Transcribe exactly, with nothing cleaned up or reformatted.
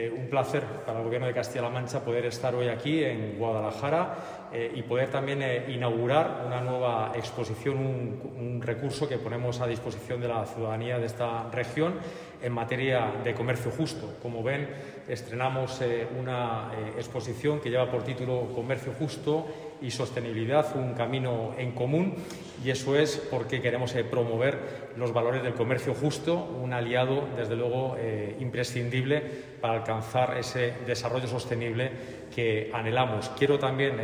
Un placer para el Gobierno de Castilla-La Mancha poder estar hoy aquí en Guadalajara eh, y poder también eh, inaugurar una nueva exposición, un, un recurso que ponemos a disposición de la ciudadanía de esta región en materia de comercio justo. Como ven, estrenamos eh, una eh, exposición que lleva por título Comercio Justo y Sostenibilidad, un camino en común, y eso es porque queremos eh, promover los valores del comercio justo, un aliado, desde luego, eh, imprescindible para alcanzar ese desarrollo sostenible que anhelamos. Quiero también